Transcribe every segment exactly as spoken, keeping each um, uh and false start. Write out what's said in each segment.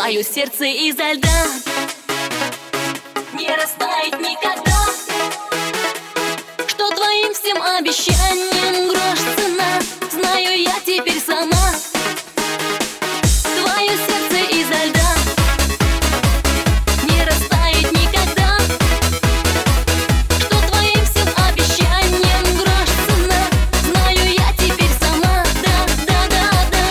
Твое сердце изо льда не растает никогда. Что твоим всем обещаниям грош цена, знаю я теперь сама. Твое сердце изо льда не растает никогда. Что твоим всем обещаниям грош цена, знаю я теперь сама. Да, да, да, да.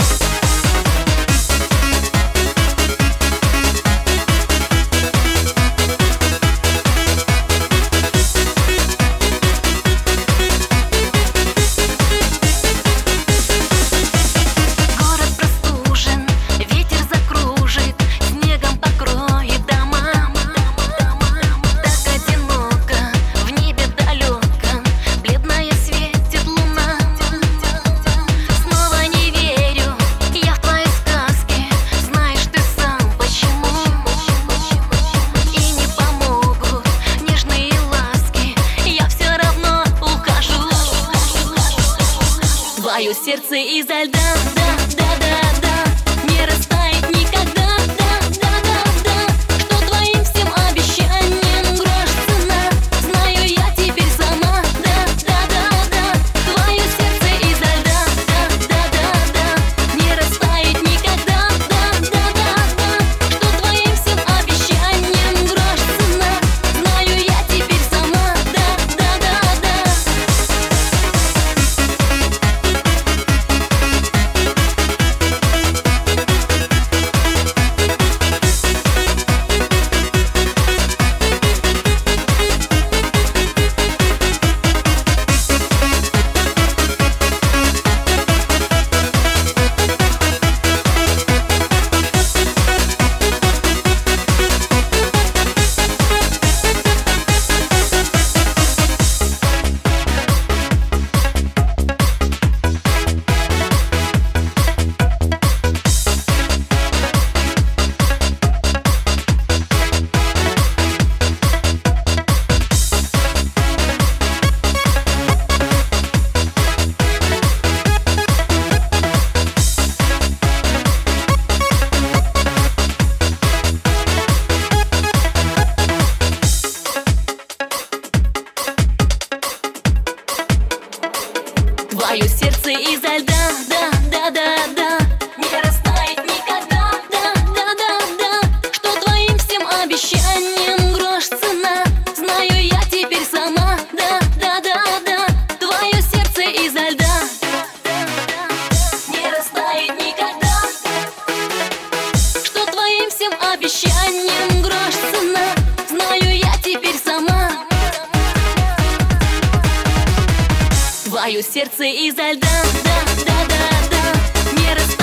Город простужен, ветер закружит, снегом покроет дома. Так одиноко, в небе далеком, бледная светит луна. Снова не верю я в твои сказки, знаешь ты сам почему. И не помогут нежные ласки, я все равно ухожу. Твое сердце изо льда, да, да, да, да, не растает никогда. Да, да, да, да. Что твоим всем обещаниям грош цена, знаю я теперь сама. Да, да, да, да. Твое сердце изо льда, да, да, да, да, не растает никогда. Да, да, да, да. Что твоим всем обещаниям грош цена, знаю я теперь сама. Да, да, да, да. Твое сердце изо льда, да, да, да, да, не растает никогда. Да, да, да, да. Что твоим всем обещаниям грош цена, знаю я теперь сама. Да, да, да, да. Твое сердце изо льда не растает никогда. Что твоим всем обещаниям грош цена, знаю я теперь сама. Твое сердце изо льда, да, да, да, да, не растает.